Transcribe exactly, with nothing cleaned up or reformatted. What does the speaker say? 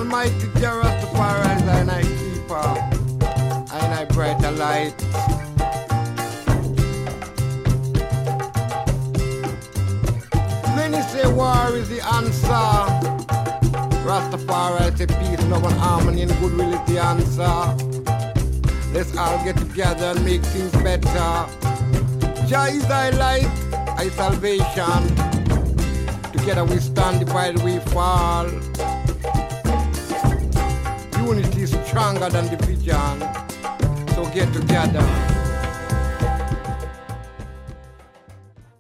Almighty Jah Rastafari is and I keeper, and I brighter light. Many say war is the answer. Rastafari say peace, love and harmony and goodwill is the answer. Let's all get together and make things better. Jah is thy light, thy salvation. Together we stand, divided we fall. Unity is stronger than division. So get together.